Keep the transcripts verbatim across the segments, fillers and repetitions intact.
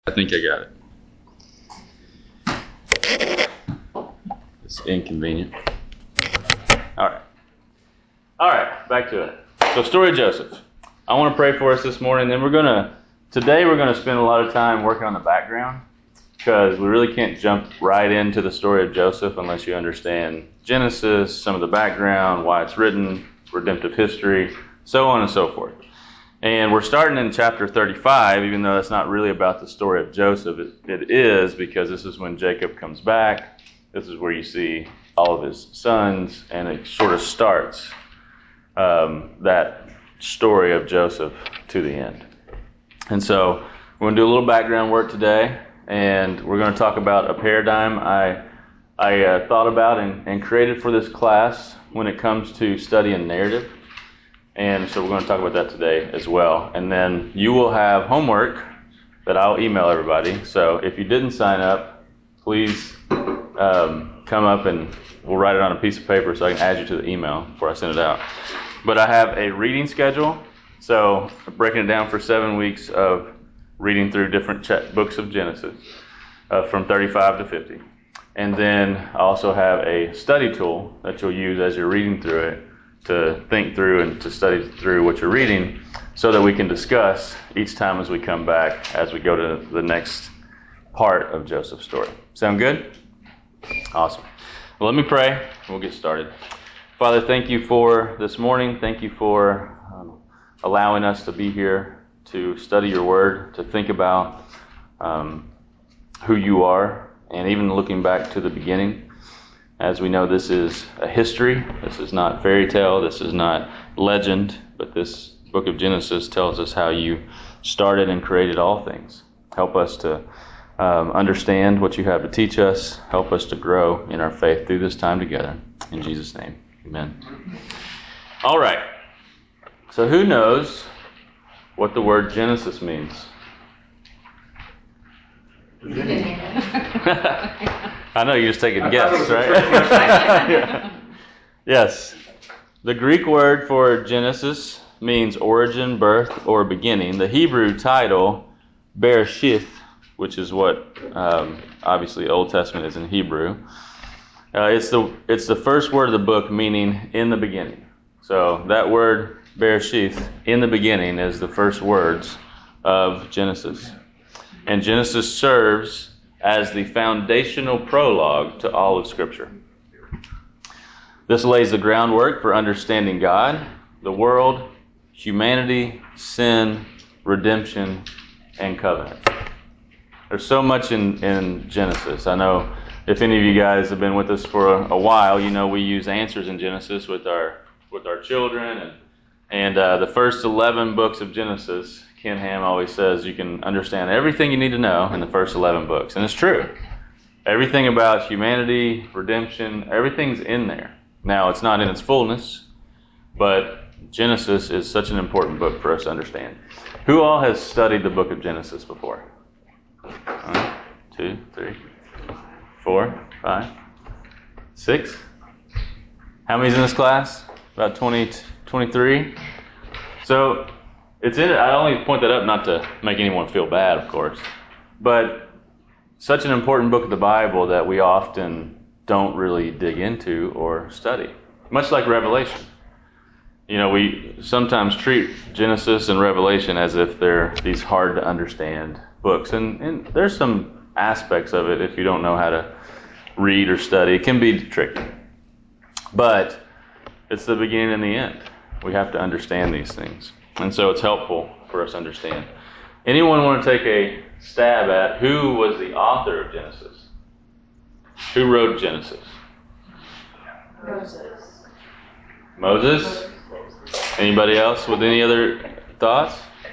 I think I got it. It's inconvenient. All right. All right, back to it. So, story of Joseph. I want to pray for us this morning. Then we're going to, today we're going to spend a lot of time working on the background because we really can't jump right into the story of Joseph unless you understand Genesis, some of the background, why it's written, redemptive history, so on and so forth. And we're starting in chapter thirty-five, even though that's not really about the story of Joseph. It, it is, because this is when Jacob comes back. This is where you see all of his sons, and it sort of starts um, that story of Joseph to the end. And so we're going to do a little background work today, and we're going to talk about a paradigm I I uh, thought about and, and created for this class when it comes to studying narrative. And so we're going to talk about that today as well. And then you will have homework that I'll email everybody. So if you didn't sign up, please um, come up and we'll write it on a piece of paper so I can add you to the email before I send it out. But I have a reading schedule. So I'm breaking it down for seven weeks of reading through different ch- books of Genesis uh, from thirty-five to fifty. And then I also have a study tool that you'll use as you're reading through it to think through and to study through what you're reading so that we can discuss each time as we come back as we go to the next part of Joseph's story. Sound good? Awesome. Well, let me pray and we'll get started. Father, thank you for this morning. Thank you for um, allowing us to be here to study your word, to think about um, who you are, and even looking back to the beginning. As we know, this is a history. This is not fairy tale. This is not legend. But this book of Genesis tells us how you started and created all things. Help us to um, understand what you have to teach us. Help us to grow in our faith through this time together. In Jesus' name, amen. All right. So who knows what the word Genesis means? I know you just take a guess, right? Yeah. Yes. The Greek word for Genesis means origin, birth, or beginning. The Hebrew title, Bereshith, which is what um, obviously Old Testament is in Hebrew. Uh, it's the it's the first word of the book, meaning in the beginning. So that word Bereshith, in the beginning, is the first words of Genesis. And Genesis serves as the foundational prologue to all of Scripture. This lays the groundwork for understanding God, the world, humanity, sin, redemption, and covenant. There's so much in, in Genesis. I know if any of you guys have been with us for a, a while, you know we use answers in Genesis with our with our children. And, and uh, the first eleven books of Genesis, Ken Ham always says you can understand everything you need to know in the first eleven books. And it's true. Everything about humanity, redemption, everything's in there. Now, it's not in its fullness, but Genesis is such an important book for us to understand. Who all has studied the book of Genesis before? One, two, three, four, five, six. How many's in this class? About twenty, twenty-three. So, it's in it. I only point that up not to make anyone feel bad, of course, but such an important book of the Bible that we often don't really dig into or study, much like Revelation. You know, we sometimes treat Genesis and Revelation as if they're these hard to understand books, and, and there's some aspects of it if you don't know how to read or study. It can be tricky, but it's the beginning and the end. We have to understand these things. And so it's helpful for us to understand. Anyone want to take a stab at who was the author of Genesis? Who wrote Genesis? Moses. Moses? Anybody else with any other thoughts?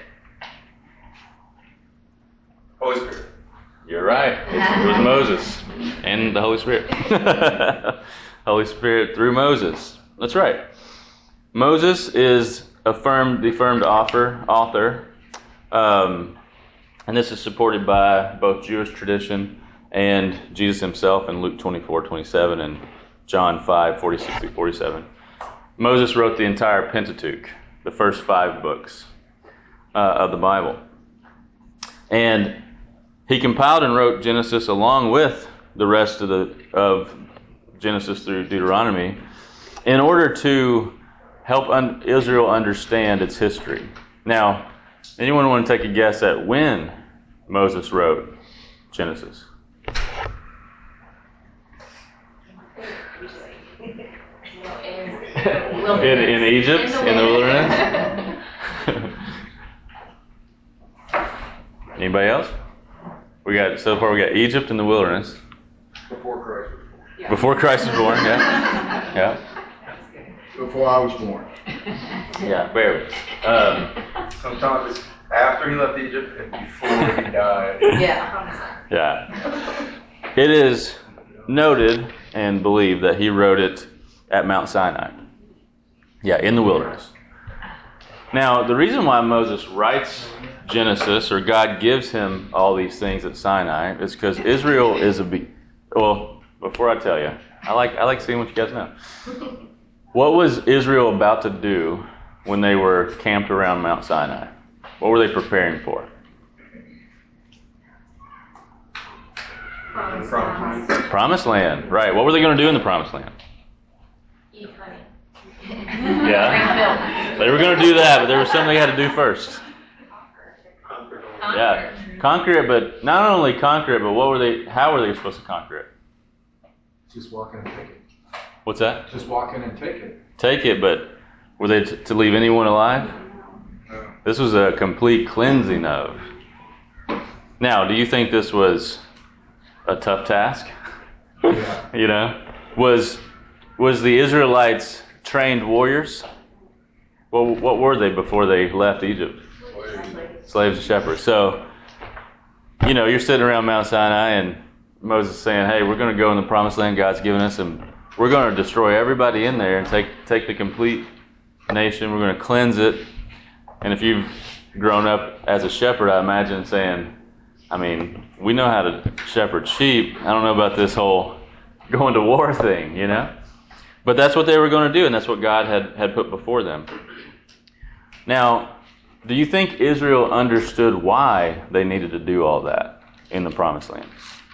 Holy Spirit. You're right. It was Moses and the Holy Spirit. Holy Spirit through Moses. That's right. Moses is affirmed, the affirmed author, author, um, and this is supported by both Jewish tradition and Jesus himself in Luke twenty-four twenty-seven and John five forty-six through forty-seven. Moses wrote the entire Pentateuch, the first five books uh, of the Bible. And he compiled and wrote Genesis along with the rest of the of Genesis through Deuteronomy in order to help un- Israel understand its history. Now, anyone want to take a guess at when Moses wrote Genesis? In, in Egypt, in the, in the wilderness. Anybody else? We got so far. We got Egypt in the wilderness. Before Christ was born. Yeah. Before Christ was born. Yeah. Yeah. Before I was born. Yeah. Barely. Um, Sometimes it's after he left Egypt and before he died. Yeah. yeah. It is noted and believed that he wrote it at Mount Sinai. Yeah, in the wilderness. Now, the reason why Moses writes Genesis, or God gives him all these things at Sinai, is because Israel is a be- well. Before I tell you, I like I like seeing what you guys know. What was Israel about to do when they were camped around Mount Sinai? What were they preparing for? Promised Promised land. Promised land, right? What were they going to do in the Promised Land? Eat honey. Yeah, they were going to do that, but there was something they had to do first. Conquer. Yeah, conquer it, but not only conquer it, but what were they? How were they supposed to conquer it? Just walk in and take it. What's that? Just walk in and take it. Take it, but were they t- to leave anyone alive? No. This was a complete cleansing of. Now, do you think this was a tough task? Yeah. You know, was was the Israelites trained warriors? Well, what were they before they left Egypt? Slaves and shepherds. So, you know, you're sitting around Mount Sinai and Moses saying, hey, we're going to go in the promised land God's given us, and we're going to destroy everybody in there and take take the complete nation. We're going to cleanse it. And if you've grown up as a shepherd, I imagine saying, I mean, we know how to shepherd sheep. I don't know about this whole going to war thing, you know? But that's what they were going to do, and that's what God had, had put before them. Now, do you think Israel understood why they needed to do all that in the Promised Land?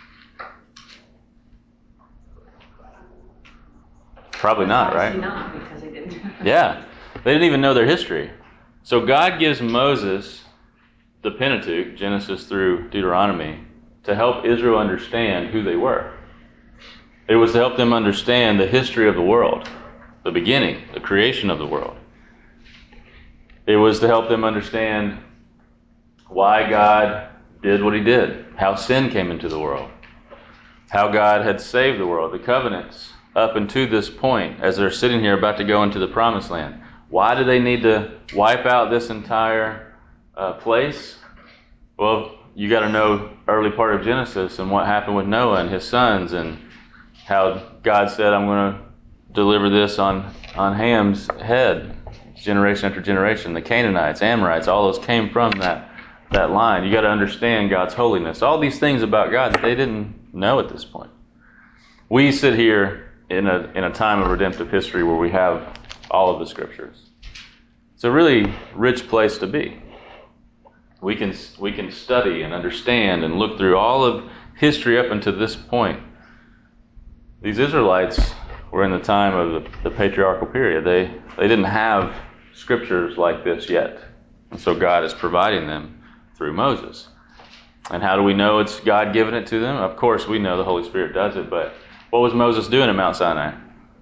Probably not, right? Not, because they didn't. Yeah. They didn't even know their history. So God gives Moses the Pentateuch, Genesis through Deuteronomy, to help Israel understand who they were. It was to help them understand the history of the world, the beginning, the creation of the world. It was to help them understand why God did what he did, how sin came into the world, how God had saved the world, the covenants up until this point as they're sitting here about to go into the Promised Land. Why do they need to wipe out this entire uh, place? Well, you got to know early part of Genesis and what happened with Noah and his sons, and how God said, I'm going to deliver this on, on Ham's head, generation after generation. The Canaanites, Amorites, all those came from that, that line. You got to understand God's holiness. All these things about God that they didn't know at this point. We sit here in a in a time of redemptive history where we have all of the scriptures. It's a really rich place to be. We can we can study and understand and look through all of history up until this point. These Israelites were in the time of the, the patriarchal period. They they didn't have scriptures like this yet. And so God is providing them through Moses. And how do we know it's God giving it to them? Of course, we know the Holy Spirit does it, but what was Moses doing at Mount Sinai?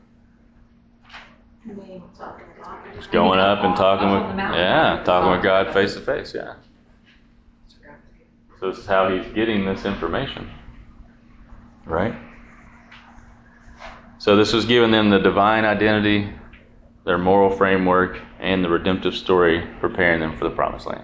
Just going up and talking with, yeah, talking with God face to face, yeah. So this is how he's getting this information, right? So this was giving them the divine identity, their moral framework, and the redemptive story, preparing them for the Promised Land.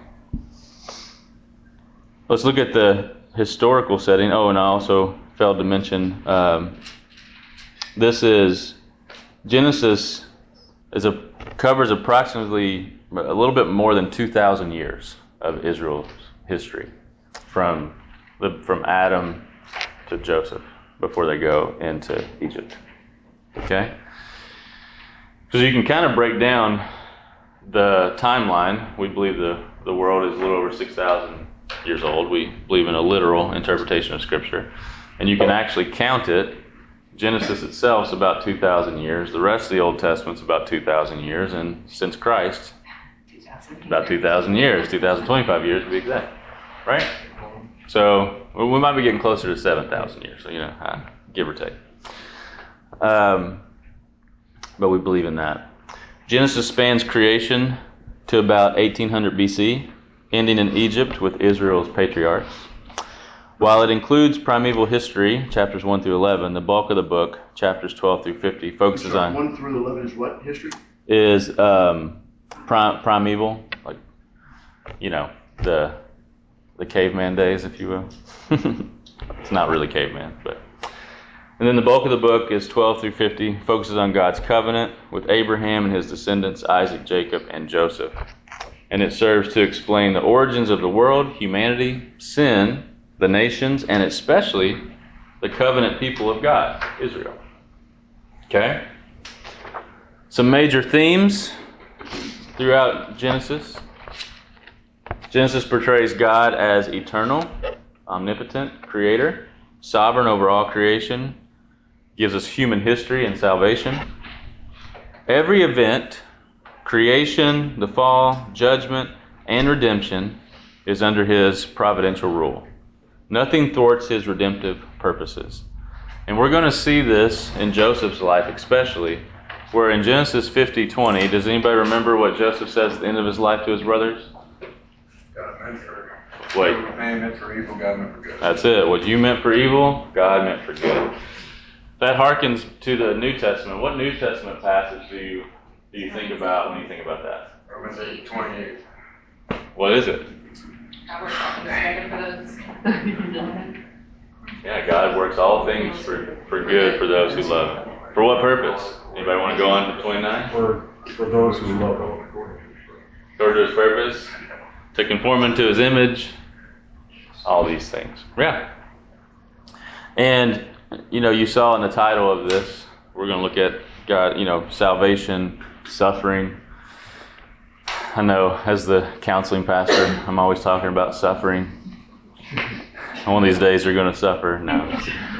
Let's look at the historical setting. Oh, and I also failed to mention, um, this is, Genesis is a covers approximately a little bit more than two thousand years of Israel's history, from the, from Adam to Joseph, before they go into Egypt. Okay? So you can kind of break down the timeline. We believe the, the world is a little over six thousand years old. We believe in a literal interpretation of Scripture. And you can actually count it. Genesis itself is about two thousand years. The rest of the Old Testament's about two thousand years. And since Christ, about two thousand years, two thousand twenty-five years to be exact. Right? So well, we might be getting closer to seven thousand years. So, you know, uh, give or take. Um, but we believe in that. Genesis spans creation to about eighteen hundred B C, ending in Egypt with Israel's patriarchs. While it includes primeval history, chapters one through eleven, the bulk of the book, chapters twelve through fifty, focuses Sorry, on... one through eleven is what history? Is um, prim- primeval, like, you know, the the caveman days, if you will. It's not really caveman, but... And then the bulk of the book is twelve through fifty, focuses on God's covenant with Abraham and his descendants, Isaac, Jacob, and Joseph. And it serves to explain the origins of the world, humanity, sin, the nations, and especially the covenant people of God, Israel. Okay? Some major themes throughout Genesis. Genesis portrays God as eternal, omnipotent, creator, sovereign over all creation, gives us human history and salvation. Every event, creation, the fall, judgment, and redemption, is under his providential rule. Nothing thwarts his redemptive purposes. And we're going to see this in Joseph's life especially, where in Genesis fifty twenty, does anybody remember what Joseph says at the end of his life to his brothers? God meant for Wait. man meant for evil, God meant for good. That's it. What you meant for evil, God meant for good. That harkens to the New Testament. What New Testament passage do you do you think about when you think about that? Romans eight twenty-eight. What is it? God works all things together for those. Yeah, God works all things for, for good for those who love him. For what purpose? Anybody want to go on to twenty-nine? For, for those who love him. According to his purpose, to conform unto his image, all these things. Yeah. And, you know, you saw in the title of this, we're going to look at God, you know, salvation, suffering. I know as the counseling pastor, I'm always talking about suffering. One of these days you're going to suffer. No.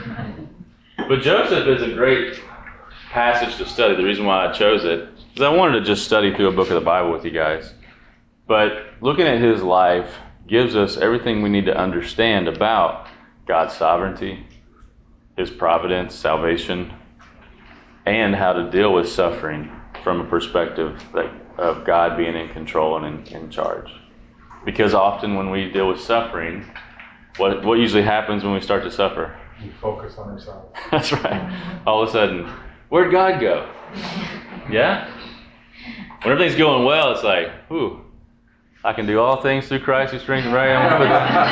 But Joseph is a great passage to study. The reason why I chose it is I wanted to just study through a book of the Bible with you guys. But looking at his life gives us everything we need to understand about God's sovereignty, his providence, salvation, and how to deal with suffering from a perspective that, of God being in control and in, in charge. Because often when we deal with suffering, what what usually happens when we start to suffer? We focus on ourselves. That's right. All of a sudden, where'd God go? Yeah? When everything's going well, it's like, whew, I can do all things through Christ who strengthens me. Right? I'm gonna put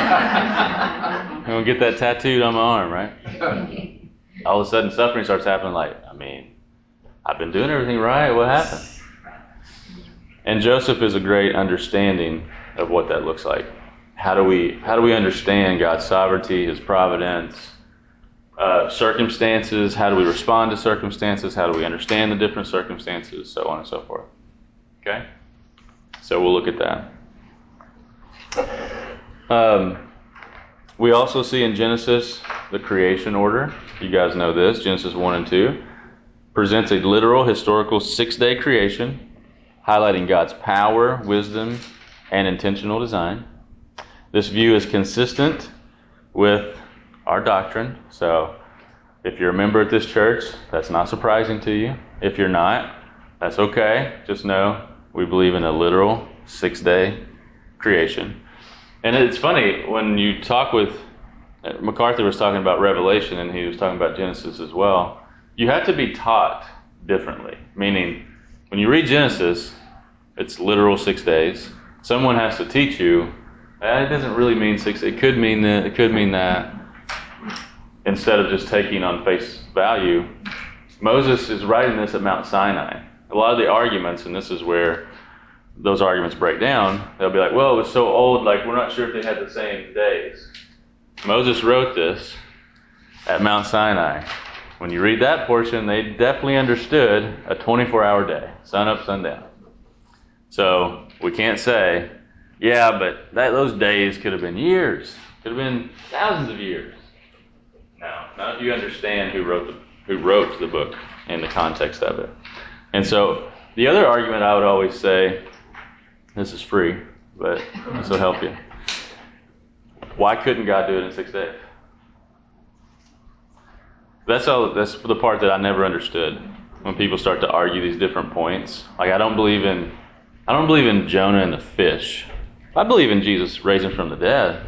that. I'm gonna get that tattooed on my arm, right? All of a sudden, suffering starts happening. Like, I mean, I've been doing everything right. What happened? And Joseph is a great understanding of what that looks like. How do we how do we understand God's sovereignty, his providence, uh, circumstances? How do we respond to circumstances? How do we understand the different circumstances? So on and so forth. Okay? So we'll look at that. Um, we also see in Genesis the creation order. You guys know this. Genesis one and two presents a literal, historical six-day creation, highlighting God's power, wisdom, and intentional design. This view is consistent with our doctrine. So if you're a member at this church, that's not surprising to you. If you're not, that's okay. Just know we believe in a literal six-day creation. And it's funny, when you talk with, MacArthur was talking about Revelation, and he was talking about Genesis as well. You have to be taught differently. Meaning, when you read Genesis, it's literal six days. Someone has to teach you, eh, it doesn't really mean six, it could mean that, it could mean that. Instead of just taking on face value. Moses is writing this at Mount Sinai. A lot of the arguments, and this is where those arguments break down, they'll be like, well, it was so old, like we're not sure if they had the same days. Moses wrote this at Mount Sinai. When you read that portion, they definitely understood a twenty-four hour day, sun up, sun down. So we can't say Yeah, but that, those days could have been years. Could have been thousands of years. No, not if you understand who wrote the who wrote the book and the context of it. And so the other argument I would always say, this is free, but this will help you. Why couldn't God do it in six days? That's all. That's the part that I never understood when people start to argue these different points. Like I don't believe in, I don't believe in Jonah and the fish. I believe in Jesus raising from the dead.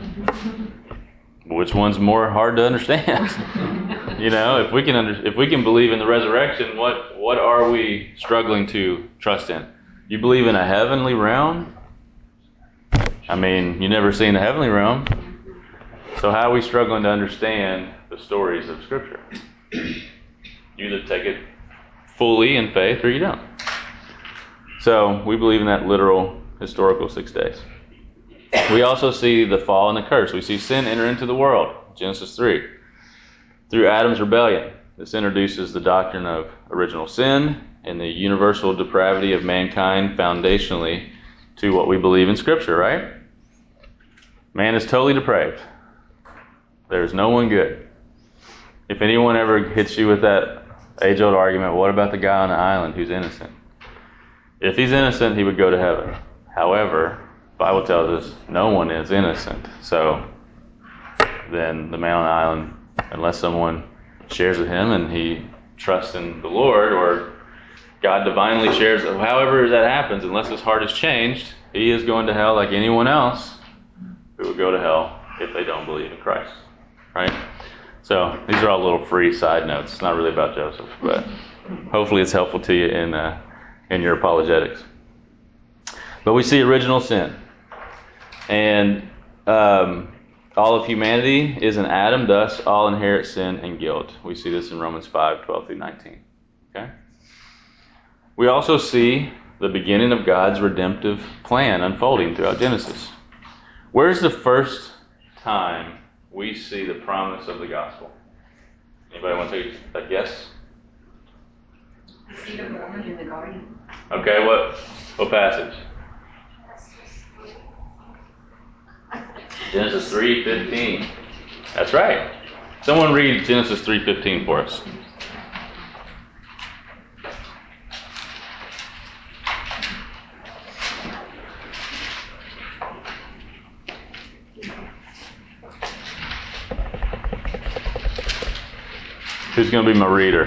Which one's more hard to understand? You know, if we can under, if we can believe in the resurrection, what what are we struggling to trust in? You believe in a heavenly realm? I mean, you never seen the heavenly realm. So how are we struggling to understand the stories of Scripture? You either take it fully in faith or you don't. So we believe in that literal historical six days. We also see the fall and the curse. We see sin enter into the world, Genesis three. Through Adam's rebellion, this introduces the doctrine of original sin and the universal depravity of mankind foundationally to what we believe in Scripture, right? Man is totally depraved. There's no one good. If anyone ever hits you with that age-old argument, what about the guy on the island who's innocent? If he's innocent, he would go to heaven. However, the Bible tells us no one is innocent. So then the man on the island, unless someone shares with him and he trusts in the Lord, or God divinely shares, however that happens, unless his heart is changed, he is going to hell like anyone else who would go to hell if they don't believe in Christ. Right? So these are all little free side notes. It's not really about Joseph, but hopefully it's helpful to you in uh, in your apologetics. But we see original sin. And um, all of humanity is in Adam, thus all inherit sin and guilt. We see this in Romans five, twelve through nineteen. Okay? We also see the beginning of God's redemptive plan unfolding throughout Genesis. Where's the first time we see the promise of the gospel? Anybody want to take a guess? The seed of the woman in the garden. Okay, what what passage? Genesis three fifteen. That's right. Someone read Genesis three fifteen for us. Who's going to be my reader?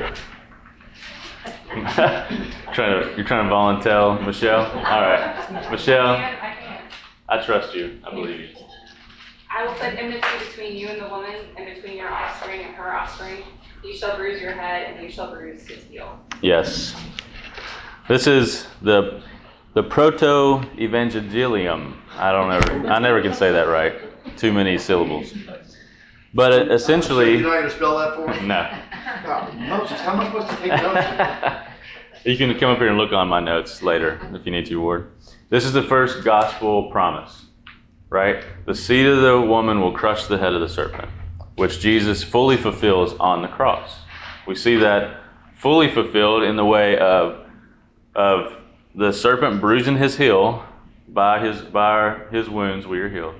trying to, you're trying to volunteer, Michelle? All right. Michelle, I can, I can. I trust you. I believe you. I will put enmity between you and the woman, and between your offspring and her offspring. You shall bruise your head, and you shall bruise his heel. Yes. This is the the proto-evangelium. I don't ever, I never can say that right. Too many syllables. But it, essentially... You're not going to spell that for me? No. No. Moses, how am I supposed to take notes? You can come up here and look on my notes later if you need to, Ward. This is the first gospel promise, right? The seed of the woman will crush the head of the serpent, which Jesus fully fulfills on the cross. We see that fully fulfilled in the way of, of the serpent bruising his heel. By his, by our, his wounds we are healed.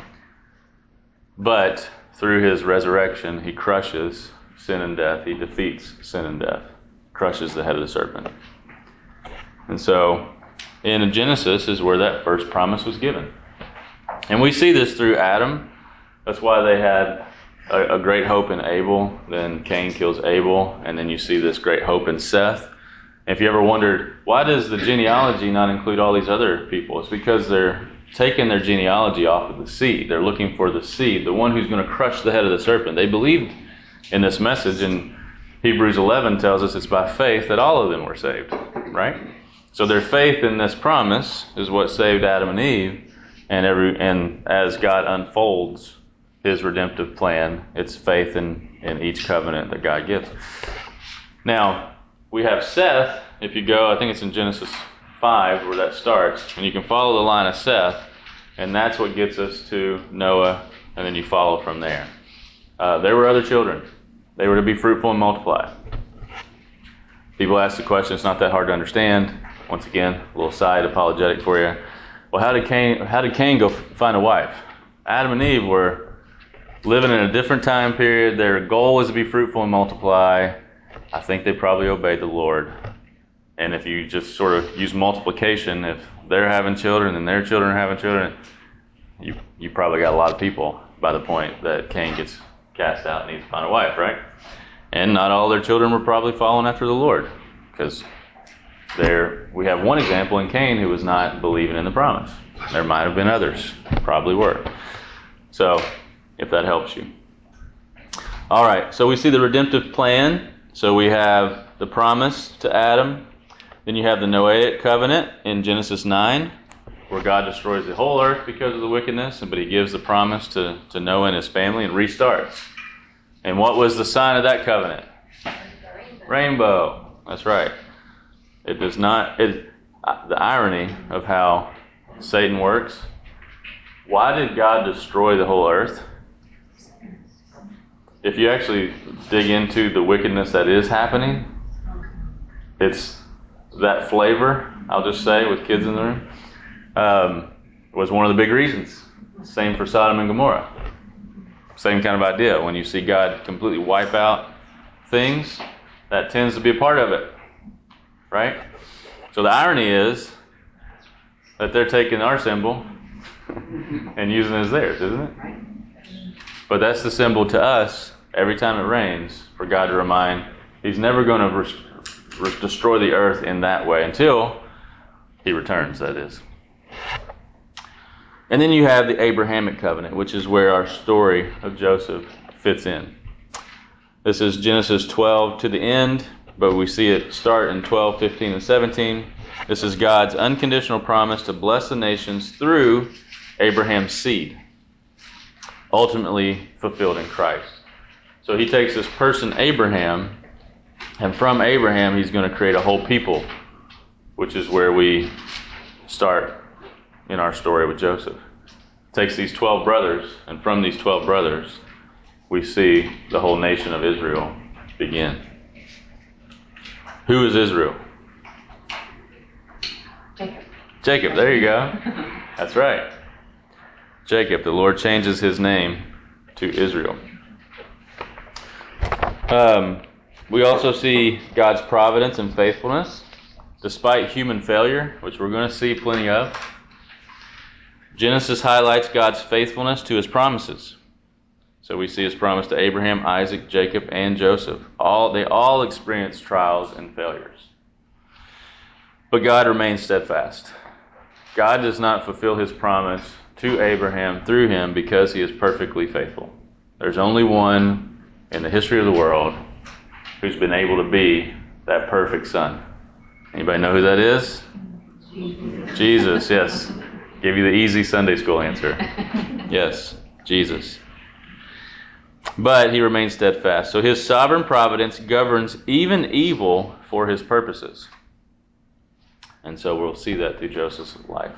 But through his resurrection, he crushes sin and death. He defeats sin and death, crushes the head of the serpent. And so in Genesis is where that first promise was given. And we see this through Adam. That's why they had a, a great hope in Abel. Then Cain kills Abel. And then you see this great hope in Seth. And if you ever wondered, why does the genealogy not include all these other people? It's because they're taking their genealogy off of the seed. They're looking for the seed, the one who's going to crush the head of the serpent. They believed in this message, and Hebrews eleven tells us it's by faith that all of them were saved, right? So their faith in this promise is what saved Adam and Eve, and every and as God unfolds his redemptive plan, it's faith in, in each covenant that God gives. Now, we have Seth. If you go, I think it's in Genesis five where that starts, and you can follow the line of Seth, and that's what gets us to Noah, and then you follow from there. Uh, there were other children. They were to be fruitful and multiply. People ask the question, it's not that hard to understand. Once again, a little side apologetic for you. Well, how did Cain, how did Cain go find a wife? Adam and Eve were living in a different time period. Their goal was to be fruitful and multiply. I think they probably obeyed the Lord. And if you just sort of use multiplication, if they're having children and their children are having children, you you probably got a lot of people by the point that Cain gets cast out and needs to find a wife, right? And not all their children were probably following after the Lord, because there we have one example in Cain who was not believing in the promise. There might have been others, probably were. So, if that helps you. All right, so we see the redemptive plan. So we have the promise to Adam. Then you have the Noahic covenant in Genesis nine, where God destroys the whole earth because of the wickedness, but he gives the promise to, to Noah and his family and restarts. And what was the sign of that covenant? Rainbow. Rainbow. That's right. It does not, it, the irony of how Satan works. Why did God destroy the whole earth? If you actually dig into the wickedness that is happening, it's that flavor, I'll just say, with kids in the room, um, was one of the big reasons. Same for Sodom and Gomorrah. Same kind of idea. When you see God completely wipe out things, that tends to be a part of it, right? So the irony is that they're taking our symbol and using it as theirs, isn't it? But that's the symbol to us every time it rains, for God to remind he's never going to res- res- destroy the earth in that way until he returns, that is. And then you have the Abrahamic covenant, which is where our story of Joseph fits in. This is Genesis twelve to the end, but we see it start in twelve, fifteen, and seventeen. This is God's unconditional promise to bless the nations through Abraham's seed, ultimately fulfilled in Christ. So he takes this person, Abraham, and from Abraham he's going to create a whole people, which is where we start in our story with Joseph. Takes these twelve brothers, and from these twelve brothers we see the whole nation of Israel begin. Who is Israel? Jacob. Jacob, there you go. That's right. Jacob, the Lord changes his name to Israel. Um, we also see God's providence and faithfulness, despite human failure, which we're going to see plenty of. Genesis highlights God's faithfulness to his promises. So we see his promise to Abraham, Isaac, Jacob, and Joseph. All they all experienced trials and failures. But God remains steadfast. God does not fulfill his promise to Abraham through him because he is perfectly faithful. There's only one in the history of the world who's been able to be that perfect son. Anybody know who that is? Jesus. Jesus, yes. Give you the easy Sunday school answer. Yes, Jesus. But he remains steadfast. So his sovereign providence governs even evil for his purposes. And so we'll see that through Joseph's life.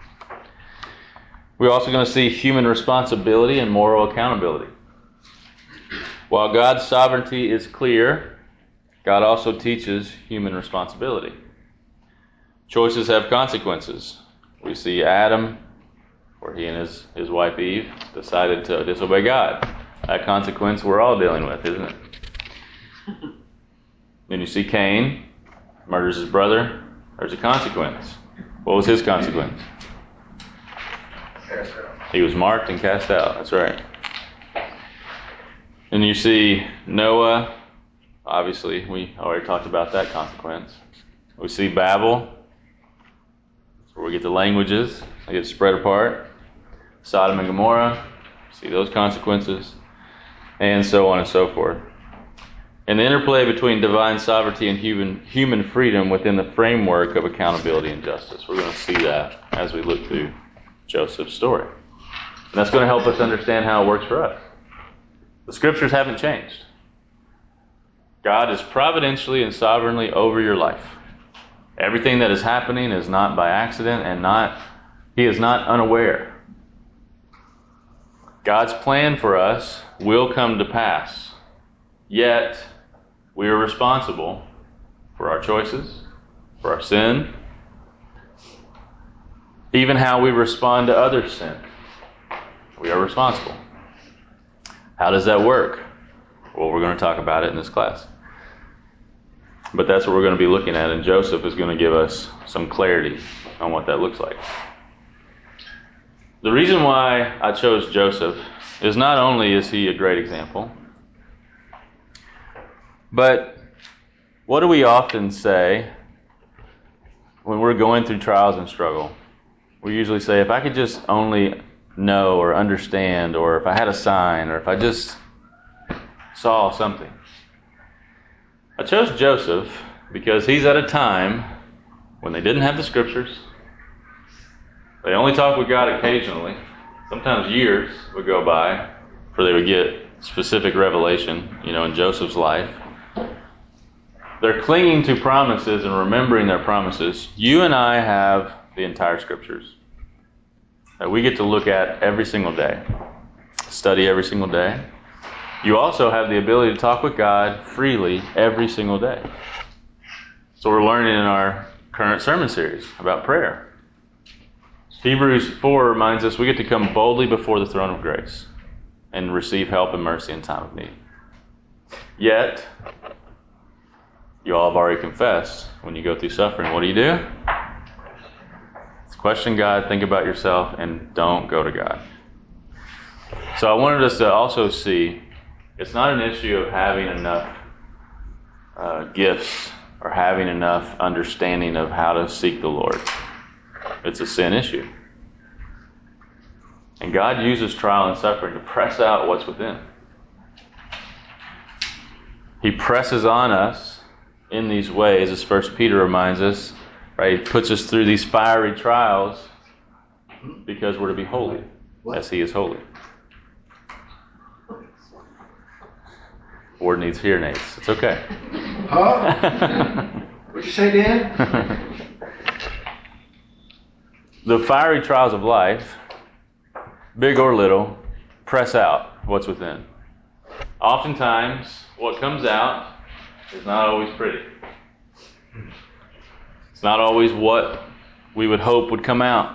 We're also going to see human responsibility and moral accountability. While God's sovereignty is clear, God also teaches human responsibility. Choices have consequences. We see Adam, where he and his, his wife Eve decided to disobey God. That consequence we're all dealing with, isn't it? Then you see Cain, murders his brother. There's a consequence. What was his consequence? He was marked and cast out. That's right. And you see Noah. Obviously, we already talked about that consequence. We see Babel. That's where we get the languages. They get spread apart. Sodom and Gomorrah. See those consequences. And so on and so forth. And the interplay between divine sovereignty and human human freedom within the framework of accountability and justice. We're going to see that as we look through Joseph's story. And that's going to help us understand how it works for us. The scriptures haven't changed. God is providentially and sovereignly over your life. Everything that is happening is not by accident, and not he is not unaware. God's plan for us will come to pass. Yet, we are responsible for our choices, for our sin, Even how we respond to other sin. We are responsible. How does that work? Well, we're going to talk about it in this class. But that's what we're going to be looking at, and Joseph is going to give us some clarity on what that looks like. The reason why I chose Joseph is not only is he a great example, but what do we often say when we're going through trials and struggle? We usually say, if I could just only know or understand, or if I had a sign, or if I just saw something. I chose Joseph because he's at a time when they didn't have the scriptures. They only talked with God occasionally. Sometimes years would go by before they would get specific revelation, you know, in Joseph's life. They're clinging to promises and remembering their promises. You and I have the entire scriptures that we get to look at every single day, study every single day. You also have the ability to talk with God freely every single day. So we're learning in our current sermon series about prayer. Hebrews four reminds us we get to come boldly before the throne of grace and receive help and mercy in time of need. Yet, you all have already confessed, when you go through suffering, what do you do? It's question God, think about yourself, and don't go to God. So I wanted us to also see it's not an issue of having enough uh, gifts or having enough understanding of how to seek the Lord. It's a sin issue. And God uses trial and suffering to press out what's within. He presses on us in these ways, as First Peter reminds us, right? He puts us through these fiery trials because we're to be holy, as He is holy. Word needs hearing aids. It's okay. Huh? What'd you say, Dan? The fiery trials of life, big or little, press out what's within. Oftentimes, what comes out is not always pretty. It's not always what we would hope would come out.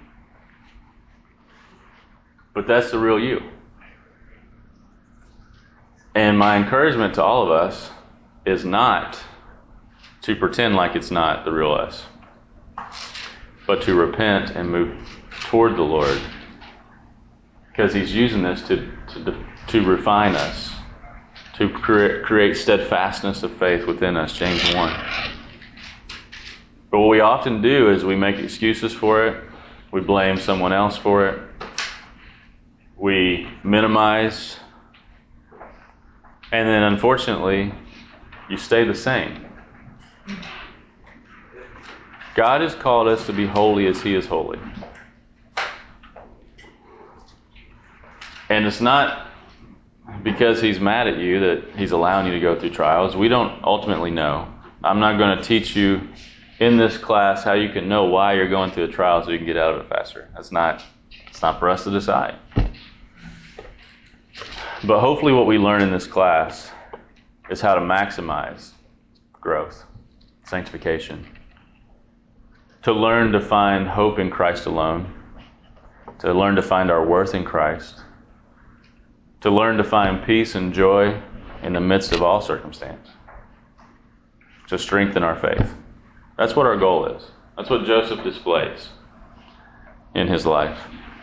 But that's the real you. And my encouragement to all of us is not to pretend like it's not the real us, but to repent and move toward the Lord, because He's using this to to, to refine us, to create, create steadfastness of faith within us, James one. But what we often do is we make excuses for it, we blame someone else for it, we minimize, and then unfortunately, you stay the same. God has called us to be holy as He is holy. And it's not because He's mad at you that He's allowing you to go through trials. We don't ultimately know. I'm not going to teach you in this class how you can know why you're going through a trial so you can get out of it faster. That's not, it's not for us to decide. But hopefully what we learn in this class is how to maximize growth, sanctification, to learn to find hope in Christ alone, to learn to find our worth in Christ, to learn to find peace and joy in the midst of all circumstance, to strengthen our faith. That's what our goal is. That's what Joseph displays in his life.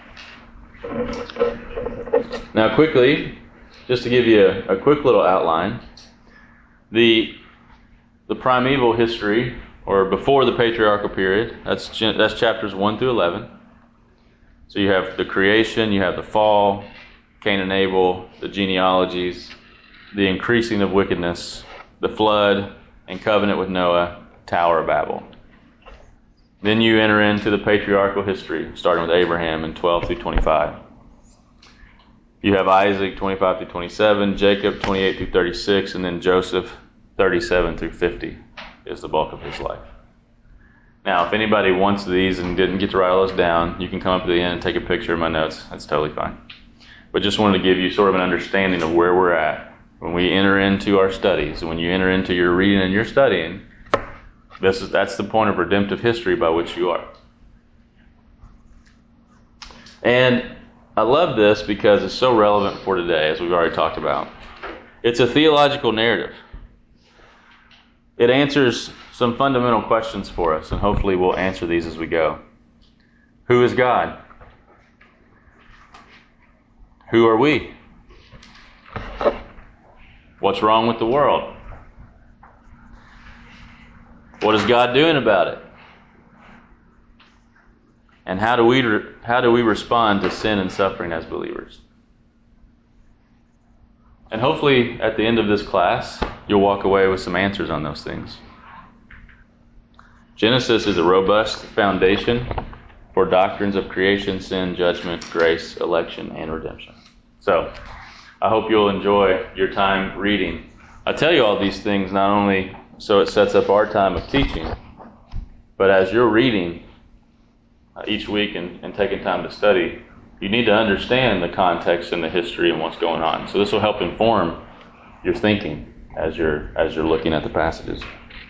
Now quickly, just to give you a, a quick little outline, the the primeval history, or before the patriarchal period, that's that's chapters one through eleven. So you have the creation, you have the fall, Cain and Abel, the genealogies, the increasing of wickedness, the flood, and covenant with Noah, Tower of Babel. Then you enter into the patriarchal history, starting with Abraham in twelve through twenty-five. You have Isaac, twenty-five through twenty-seven, Jacob, twenty-eight through thirty-six, and then Joseph, thirty-seven through fifty is the bulk of his life. Now, if anybody wants these and didn't get to write all those down, you can come up to the end and take a picture of my notes. That's totally fine. But just wanted to give you sort of an understanding of where we're at when we enter into our studies. When you enter into your reading and your studying, this is that's the point of redemptive history by which you are. And I love this because it's so relevant for today, as we've already talked about. It's a theological narrative. It answers some fundamental questions for us, and hopefully we'll answer these as we go. Who is God? Who are we? What's wrong with the world? What is God doing about it? And how do we re- how do we respond to sin and suffering as believers? And hopefully at the end of this class, you'll walk away with some answers on those things. Genesis is a robust foundation for doctrines of creation, sin, judgment, grace, election, and redemption. So, I hope you'll enjoy your time reading. I tell you all these things not only so it sets up our time of teaching, but as you're reading uh, each week and, and taking time to study, you need to understand the context and the history and what's going on. So this will help inform your thinking as you're as you're looking at the passages.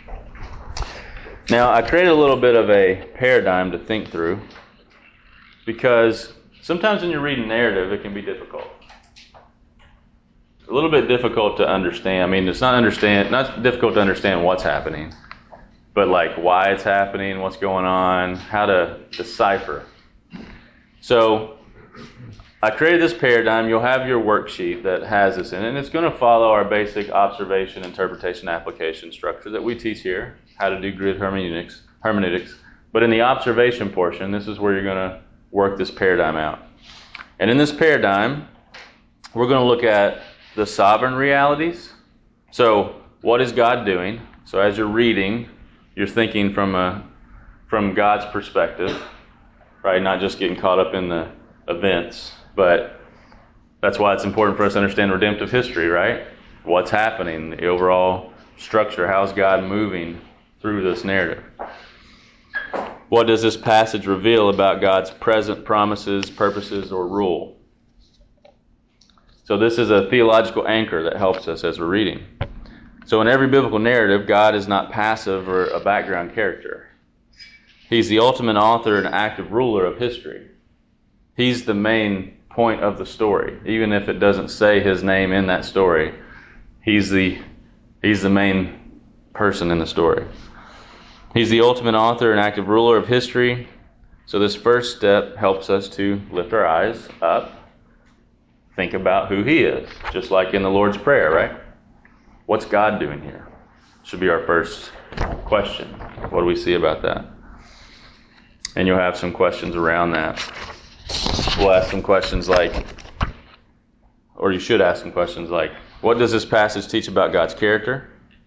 Now, I created a little bit of a paradigm to think through because sometimes when you're reading narrative, it can be difficult. It's a little bit difficult to understand. I mean, it's not understand not difficult to understand what's happening, but like why it's happening, what's going on, how to decipher. So I created this paradigm. You'll have your worksheet that has this in it, and it's going to follow our basic observation, interpretation, application structure that we teach here, how to do good hermeneutics. hermeneutics. But in the observation portion, this is where you're going to work this paradigm out. And in this paradigm, we're going to look at the sovereign realities. So what is God doing? So as you're reading, you're thinking from a from God's perspective, right? Not just getting caught up in the events. But that's why it's important for us to understand redemptive history, right? What's happening, the overall structure, how's God moving through this narrative? What does this passage reveal about God's present promises, purposes, or rule? So this is a theological anchor that helps us as we're reading. So in every biblical narrative, God is not passive or a background character. He's the ultimate author and active ruler of history. He's the main point of the story. Even if it doesn't say his name in that story, he's the he's the main person in the story. He's the ultimate author and active ruler of history. So this first step helps us to lift our eyes up, think about who he is, just like in the Lord's Prayer, right? What's God doing here? Should be our first question. What do we see about that? And you'll have some questions around that. We'll ask some questions like, or you should ask some questions like, what does this passage teach about God's character?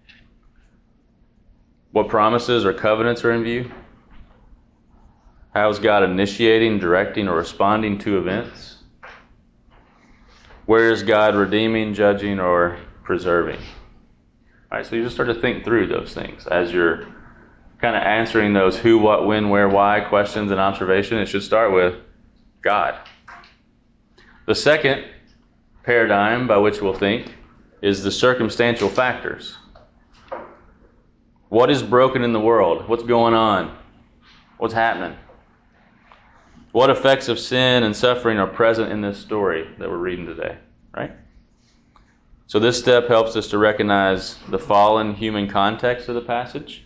What promises or covenants are in view? How is God initiating, directing, or responding to events? Where is God redeeming, judging, or preserving? All right, so you just start to think through those things as you're kind of answering those who, what, when, where, why questions and observation. It should start with God. The second paradigm by which we'll think is the circumstantial factors. What is broken in the world? What's going on? What's happening? What effects of sin and suffering are present in this story that we're reading today, right? So this step helps us to recognize the fallen human context of the passage.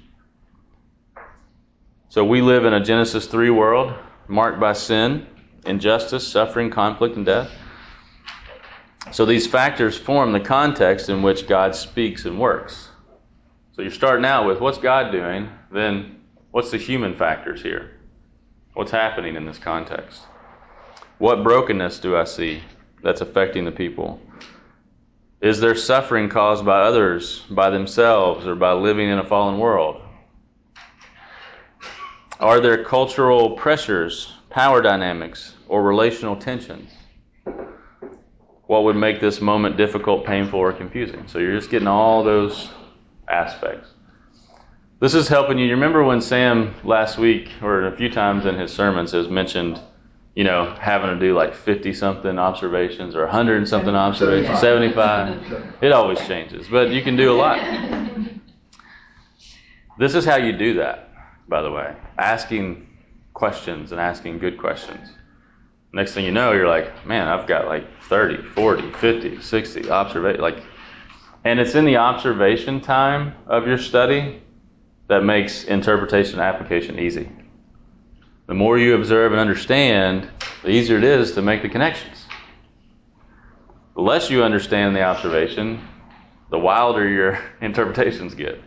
So we live in a Genesis three world marked by sin, injustice, suffering, conflict, and death. So these factors form the context in which God speaks and works. So you're starting out with what's God doing, then what's the human factors here? What's happening in this context? What brokenness do I see that's affecting the people? Is there suffering caused by others, by themselves, or by living in a fallen world? Are there cultural pressures, power dynamics, or relational tensions? What would make this moment difficult, painful, or confusing? So you're just getting all those aspects. This is helping you. You remember when Sam last week, or a few times in his sermons, has mentioned, you know, having to do like fifty-something observations or one hundred something observations, seventy-five. It always changes, but you can do a lot. This is how you do that, by the way. Asking questions and asking good questions. Next thing you know, you're like, man, I've got like thirty, forty, fifty, sixty observation. Like, and it's in the observation time of your study that makes interpretation and application easy. The more you observe and understand, the easier it is to make the connections. The less you understand the observation, the wilder your interpretations get.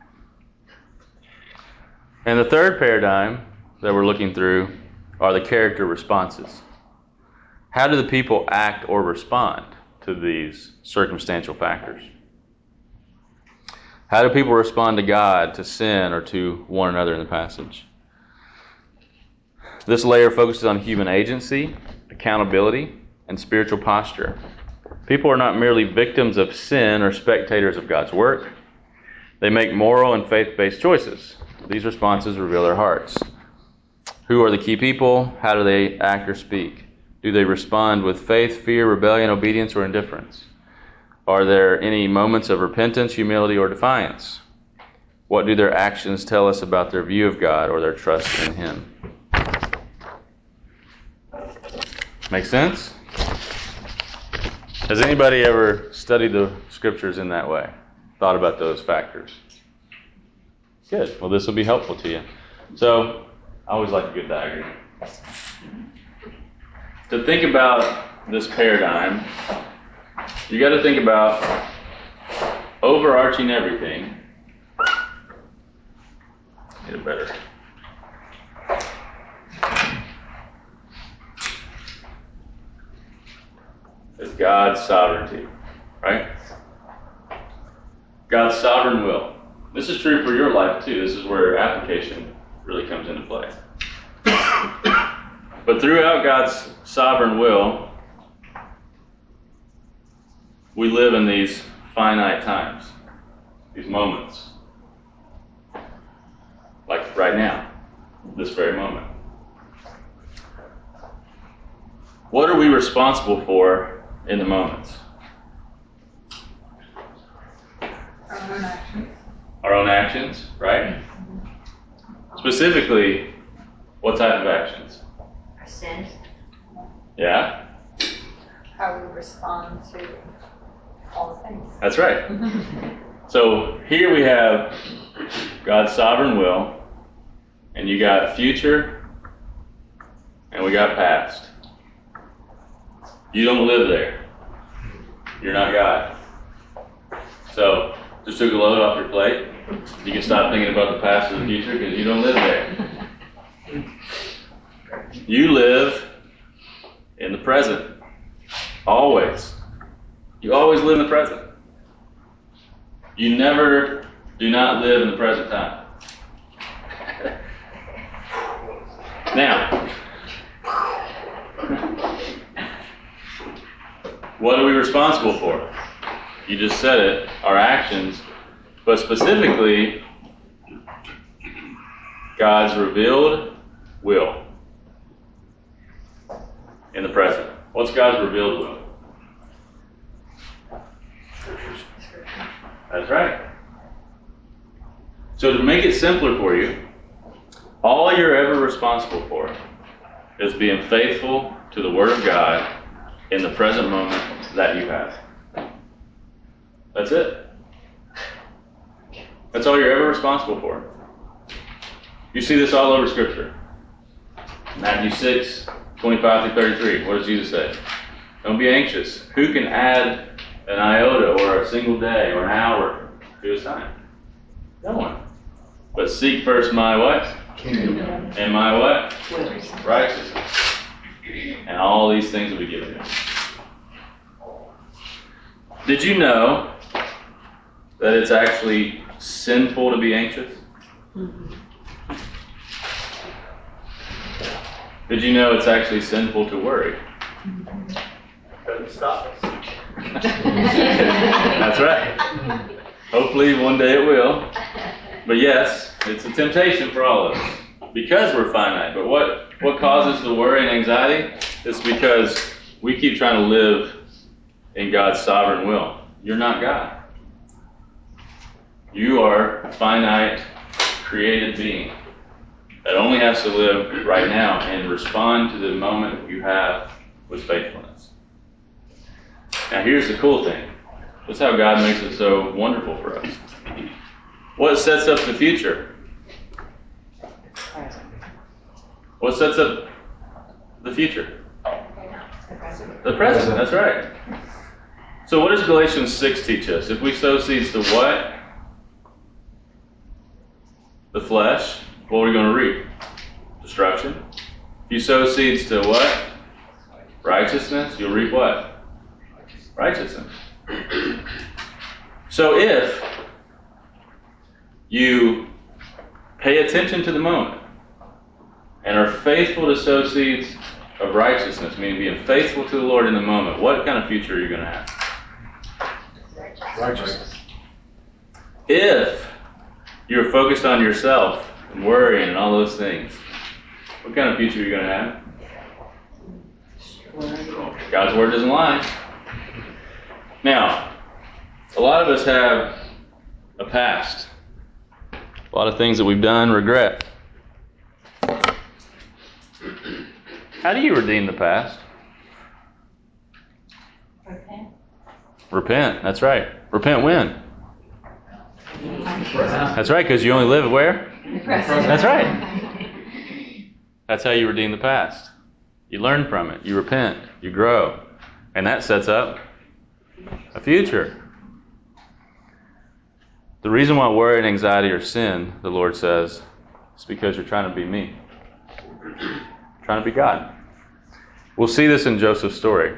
And the third paradigm that we're looking through are the character responses. How do the people act or respond to these circumstantial factors? How do people respond to God, to sin, or to one another in the passage? This layer focuses on human agency, accountability, and spiritual posture. People are not merely victims of sin or spectators of God's work. They make moral and faith-based choices. These responses reveal their hearts. Who are the key people? How do they act or speak? Do they respond with faith, fear, rebellion, obedience, or indifference? Are there any moments of repentance, humility, or defiance? What do their actions tell us about their view of God or their trust in Him? Make sense? Has anybody ever studied the scriptures in that way? Thought about those factors? Good. Well, this will be helpful to you. So, I always like a good diagram. To think about this paradigm, you got to think about overarching everything. Get it better. Is God's sovereignty, right? God's sovereign will. This is true for your life too. This is where application really comes into play. But throughout God's sovereign will, we live in these finite times, these moments. Like right now, this very moment. What are we responsible for in the moments? Our own actions. Our own actions, right? Specifically, what type of actions? Our sins. Yeah? How we respond to all the things. That's right. So here we have God's sovereign will, and you got future, and we got past. You don't live there. You're not God. So just took a load off your plate. You can stop thinking about the past and the future because you don't live there. You live in the present. Always. You always live in the present. You never do not live in the present time. Now, what are we responsible for? You just said it, our actions, but specifically, God's revealed will in the present. What's God's revealed will? That's right. So to make it simpler for you, all you're ever responsible for is being faithful to the Word of God in the present moment that you have. That's it. That's all you're ever responsible for. You see this all over Scripture. Matthew six, twenty-five through thirty-three. What does Jesus say? Don't be anxious. Who can add an iota or a single day or an hour to his time? No one. But seek first my what? Kingdom. And my what? Righteousness. And all these things will be given to you. Did you know that it's actually sinful to be anxious? Did you know it's actually sinful to worry? Doesn't stop us. That's right. Hopefully one day it will. But yes, it's a temptation for all of us because we're finite. But what, what causes the worry and anxiety? It's because we keep trying to live in God's sovereign will. You're not God. You are a finite, created being. that only has to live right now and respond to the moment you have with faithfulness. Now here's the cool thing. That's how God makes it so wonderful for us. What sets up the future? What sets up the future? The present, that's right. So what does Galatians six teach us? If we sow seeds to what? The flesh, what are we going to reap? Destruction. If you sow seeds to what? Righteousness, you'll reap what? Righteousness. So if you pay attention to the moment and are faithful to sow seeds of righteousness, meaning being faithful to the Lord in the moment, what kind of future are you going to have? Righteousness. If you're focused on yourself and worrying and all those things, what kind of future are you going to have? God's word doesn't lie. Now, a lot of us have a past. A lot of things that we've done, regret. How do you redeem the past? Repent. Repent, that's right. Repent when? That's right, because you only live where? That's right. That's how you redeem the past. You learn from it. You repent. You grow. And that sets up a future. The reason why worry and anxiety are sin, the Lord says, is because you're trying to be me. Trying to be God. We'll see this in Joseph's story.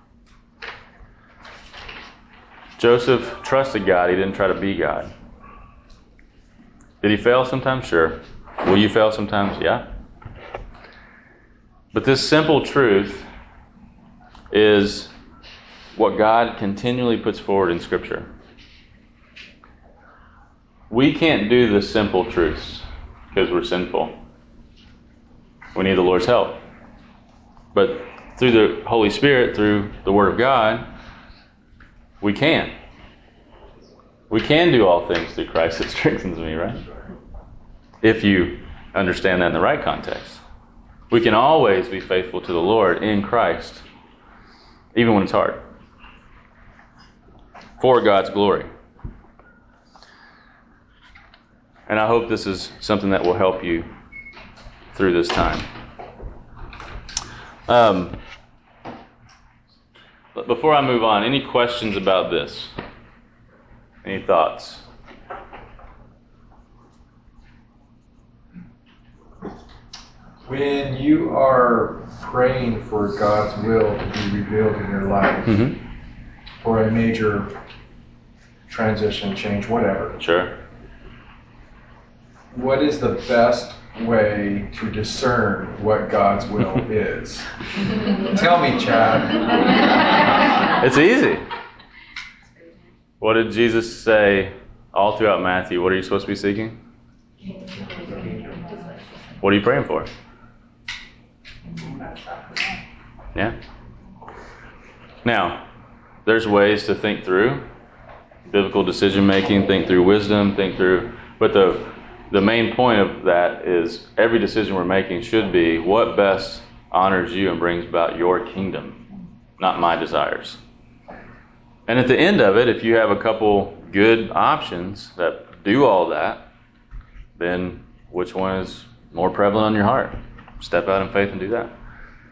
Joseph trusted God. He didn't try to be God. Did he fail sometimes? Sure. Will you fail sometimes? Yeah. But this simple truth is what God continually puts forward in Scripture. We can't do the simple truths because we're sinful. We need the Lord's help. But through the Holy Spirit, through the Word of God, we can. We can do all things through Christ that strengthens me, right? If you understand that in the right context. We can always be faithful to the Lord in Christ, even when it's hard, for God's glory. And I hope this is something that will help you through this time. Um, but before I move on, any questions about this? Any thoughts? When you are praying for God's will to be revealed in your life, Mm-hmm. for a major transition, change, whatever, Sure. what is the best way to discern what God's will is? Tell me, Chad. It's easy. What did Jesus say all throughout Matthew? What are you supposed to be seeking? What are you praying for? Yeah. Now, there's ways to think through biblical decision making, think through wisdom, think through, but the the main point of that is every decision we're making should be what best honors you and brings about your kingdom, not my desires. And at the end of it, if you have a couple good options that do all that, then which one is more prevalent on your heart? Step out in faith and do that.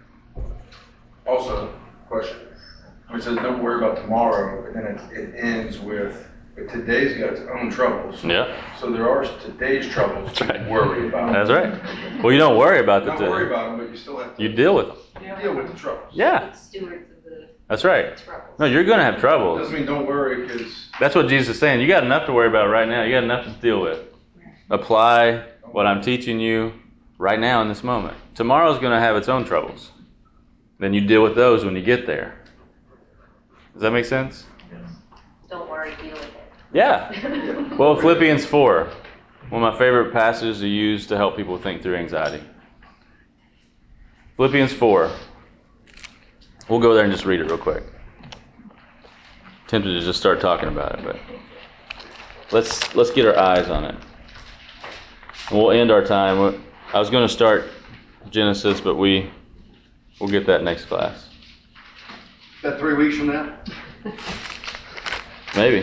Also, question. It says don't worry about tomorrow, but then it, it ends with, but today's got its own troubles. Yeah. So there are today's troubles to right. worry about. That's right. Well, you don't worry about the Not worry about them, but you still have to You deal with them. deal with the troubles. Yeah. Stewards of the That's right. troubles. No, you're going to have troubles. Doesn't mean don't worry because That's what Jesus is saying. You got enough to worry about right now. You got enough to deal with. Apply what I'm teaching you right now in this moment. Tomorrow's going to have its own troubles. Then you deal with those when you get there. Does that make sense? Don't worry, deal with it. Yeah. Well, Philippians four, one of my favorite passages to use to help people think through anxiety. Philippians four. We'll go there and just read it real quick. Tempted to just start talking about it, but let's let's get our eyes on it. And we'll end our time. I was going to start Genesis, but we, we'll get that next class. Is that three weeks from now? Maybe.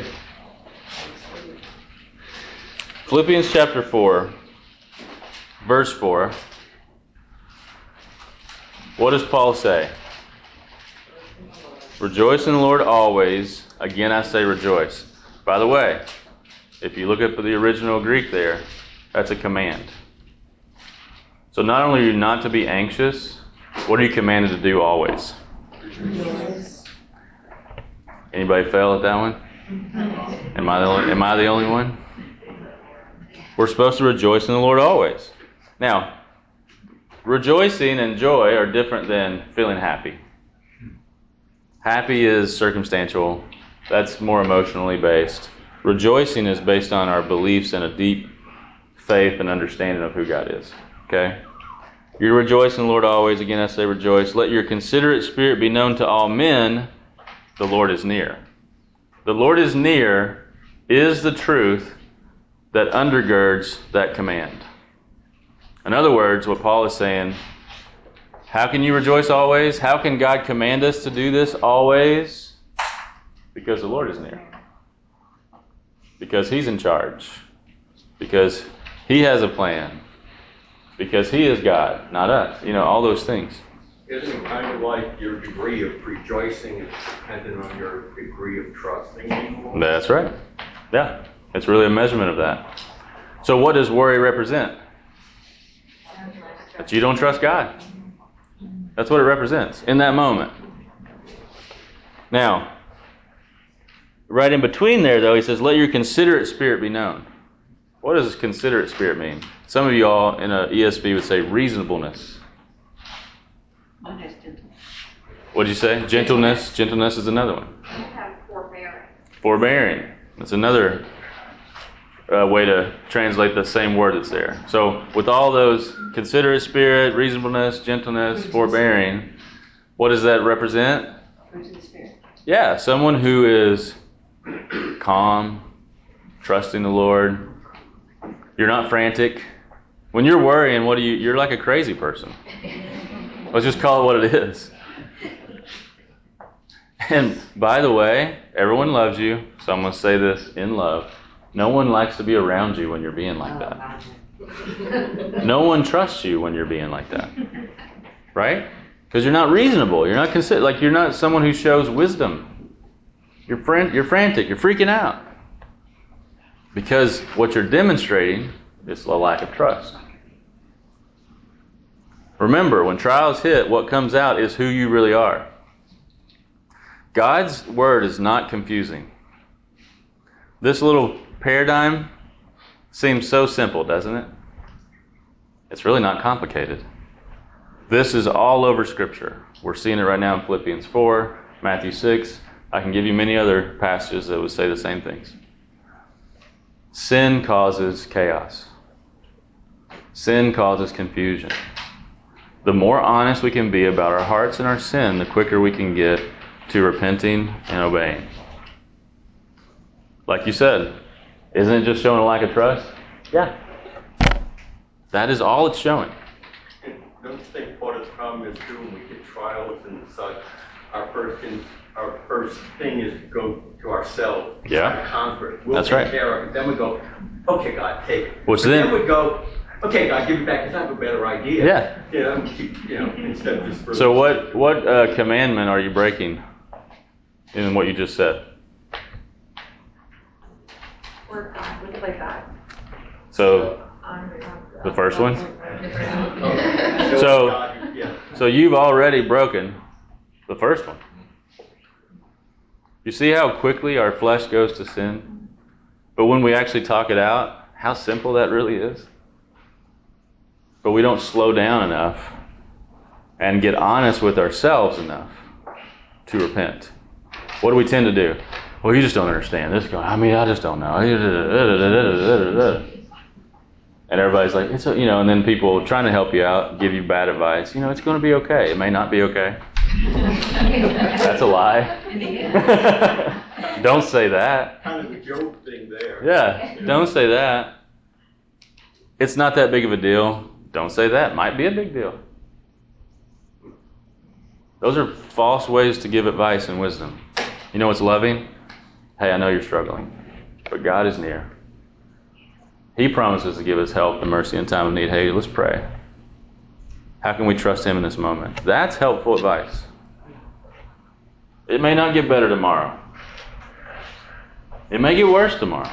Philippians chapter four, verse four. What does Paul say? Rejoice in the Lord always. Again, I say rejoice. By the way, if you look at the original Greek there, that's a command. So not only are you not to be anxious, what are you commanded to do always? Rejoice. Anybody fail at that one? Am I the only, am I the only one? We're supposed to rejoice in the Lord always. Now, rejoicing and joy are different than feeling happy. Happy is circumstantial. That's more emotionally based. Rejoicing is based on our beliefs and a deep faith and understanding of who God is. Okay? You rejoice in the Lord always. Again, I say rejoice. Let your considerate spirit be known to all men. The Lord is near. The Lord is near is the truth that undergirds that command. In other words, what Paul is saying, how can you rejoice always? How can God command us to do this always? Because the Lord is near. Because He's in charge. Because He has a plan. Because He is God, not us. You know, all those things. Isn't it kind of like your degree of rejoicing is dependent on your degree of trusting in the Lord? That's right. Yeah. It's really a measurement of that. So what does worry represent? That you don't trust God. That's what it represents in that moment. Now, right in between there, though, he says, let your considerate spirit be known. What does considerate spirit mean? Some of you all in a E S V would say reasonableness. What did you say? Gentleness. Gentleness is another one. I have forbearing. Forbearing. That's another uh, way to translate the same word that's there. So with all those considerate spirit, reasonableness, gentleness, forbearing, what does that represent? Fruit of the Spirit. Yeah, someone who is calm, trusting the Lord. You're not frantic. When you're worrying, what do you? You're like a crazy person. Let's just call it what it is. And by the way, everyone loves you, so I'm going to say this in love. No one likes to be around you when you're being like that. No one trusts you when you're being like that. Right? Because you're not reasonable. You're not consider like you're not someone who shows wisdom. You're fran- you're frantic. You're freaking out. Because what you're demonstrating is a lack of trust. Remember, when trials hit, what comes out is who you really are. God's word is not confusing. This little paradigm seems so simple, doesn't it? It's really not complicated. This is all over Scripture. We're seeing it right now in Philippians four, Matthew six. I can give you many other passages that would say the same things. Sin causes chaos. Sin causes confusion. The more honest we can be about our hearts and our sin, the quicker we can get to repenting and obeying. Like you said, isn't it just showing a lack of trust? Yeah. That is all it's showing. Don't you think part of the problem is too when we get trials and such, our first thing, our first thing is to go to ourselves, Yeah. try to conquer it. We'll That's take right. care of it. Then we go, okay, God, take it. Which but then- then we go, okay, God, give it back because I have a better idea. Yeah. You know, keep, you know, instead of just. So what what uh, commandment are you breaking in what you just said? Work on, look like that. So the first one? Oh, So- God, yeah. So you've already broken the first one. You see how quickly our flesh goes to sin? But when we actually talk it out, how simple that really is. But we don't slow down enough and get honest with ourselves enough to repent. What do we tend to do? Well, you just don't understand this guy. I mean, I just don't know. And everybody's like, it's a, you know, and then people trying to help you out, give you bad advice. You know, it's going to be okay. It may not be okay. That's a lie. Don't say that. Kind of the Job thing there. Yeah, don't say that. It's not that big of a deal. Don't say that. Might be a big deal. Those are false ways to give advice and wisdom. You know what's loving? Hey, I know you're struggling, but God is near. He promises to give us help and mercy in time of need. Hey, let's pray. How can we trust Him in this moment? That's helpful advice. It may not get better tomorrow. It may get worse tomorrow.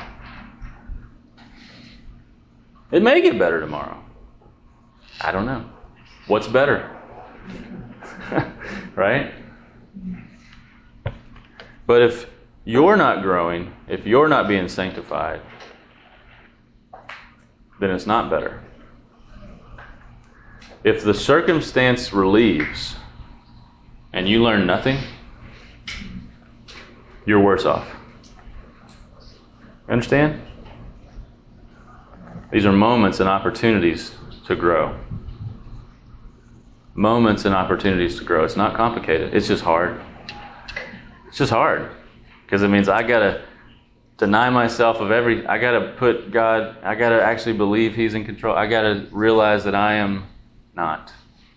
It may get better tomorrow. I don't know. What's better? Right? But if you're not growing, if you're not being sanctified, then it's not better. If the circumstance relieves and you learn nothing, you're worse off. Understand? These are moments and opportunities to grow. Moments and opportunities to grow. It's not complicated. It's just hard. It's just hard. Because it means I got to deny myself of every... I got to put God... I got to actually believe He's in control. I got to realize that I am not.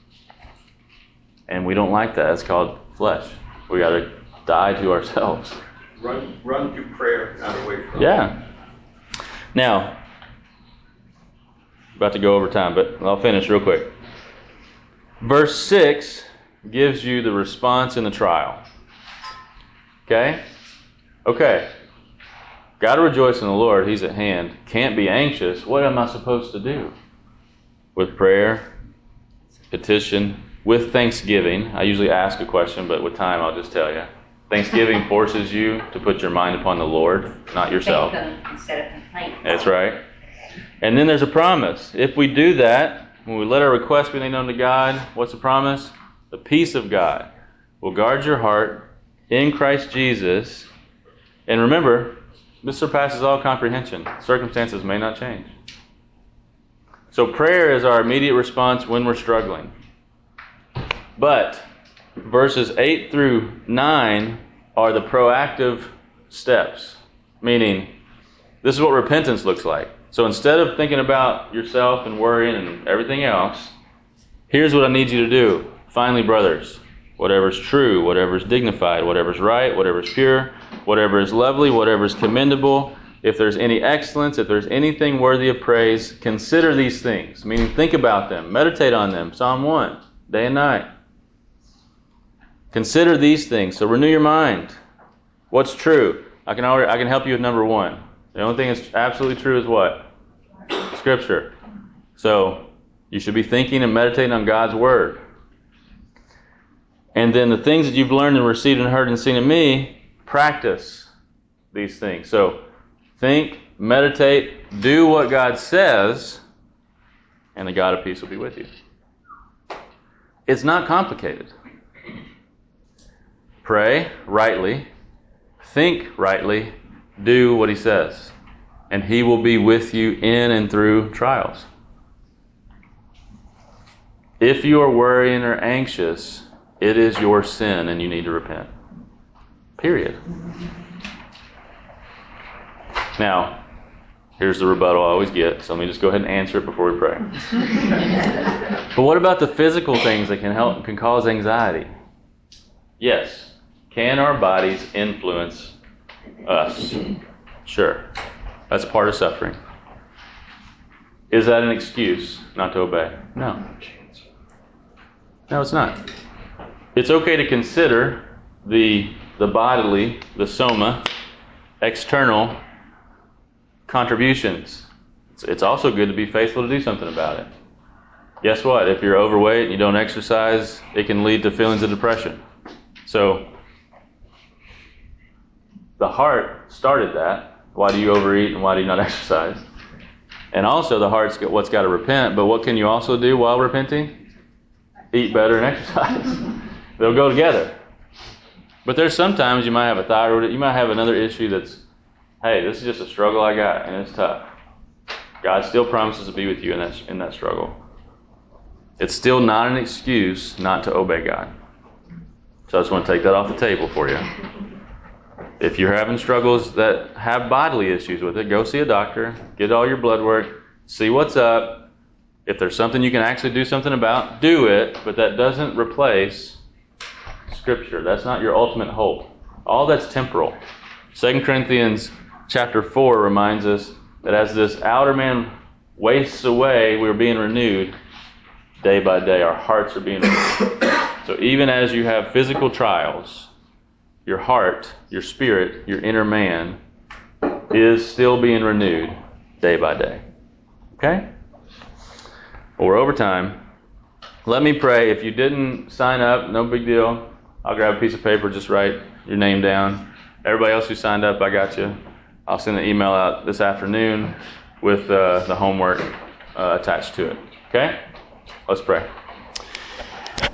And we don't like that. It's called flesh. We got to die to ourselves. Run, run to prayer, not away from it. Yeah. Now, about to go over time, but I'll finish real quick. Verse six gives you the response in the trial. Okay? Okay. Got to rejoice in the Lord. He's at hand. Can't be anxious. What am I supposed to do? With prayer, petition, with thanksgiving. I usually ask a question, but with time I'll just tell you. Thanksgiving forces you to put your mind upon the Lord, not yourself. Thank Him instead of complaint. That's right. And then there's a promise. If we do that, when we let our requests be made known to God, what's the promise? The peace of God will guard your heart in Christ Jesus. And remember, this surpasses all comprehension. Circumstances may not change. So prayer is our immediate response when we're struggling. But verses eight through nine are the proactive steps. Meaning, this is what repentance looks like. So instead of thinking about yourself and worrying and everything else, here's what I need you to do. Finally, brothers, whatever's true, whatever's dignified, whatever's right, whatever's pure, whatever is lovely, whatever is commendable, if there's any excellence, if there's anything worthy of praise, consider these things. Meaning, think about them, meditate on them. Psalm one, day and night. Consider these things. So renew your mind. What's true? I can already, I can help you with number one. The only thing that's absolutely true is what? Scripture. So you should be thinking and meditating on God's Word. And then the things that you've learned and received and heard and seen in me, practice these things. So think, meditate, do what God says, and the God of peace will be with you. It's not complicated. Pray rightly, think rightly, do what He says, and He will be with you in and through trials. If you are worrying or anxious, it is your sin and you need to repent. Period. Now, here's the rebuttal I always get, so let me just go ahead and answer it before we pray. But what about the physical things that can help, can cause anxiety? Yes. Can our bodies influence us? Sure. That's part of suffering. Is that an excuse not to obey? No. No, it's not. It's okay to consider the the bodily, the soma, external contributions. It's, it's also good to be faithful to do something about it. Guess what? If you're overweight and you don't exercise, it can lead to feelings of depression. So, the heart started that. Why do you overeat and why do you not exercise? And also the heart's got, what's got to repent. But what can you also do while repenting? Eat better and exercise. They'll go together. But there's sometimes you might have a thyroid, you might have another issue that's, hey, this is just a struggle I got and it's tough. God still promises to be with you in that in that struggle. It's still not an excuse not to obey God. So I just want to take that off the table for you. If you're having struggles that have bodily issues with it, go see a doctor, get all your blood work, see what's up, If there's something you can actually do something about, do it, but that doesn't replace Scripture. That's not your ultimate hope. All that's temporal. Second Corinthians chapter four reminds us that as this outer man wastes away, we're being renewed day by day. Our hearts are being renewed. So even as you have physical trials, your heart, your spirit, your inner man is still being renewed day by day. Okay? Well, we're over time. Let me pray. If you didn't sign up, no big deal. I'll grab a piece of paper, just write your name down. Everybody else who signed up, I got you. I'll send an email out this afternoon with uh, the homework uh, attached to it. Okay? Let's pray.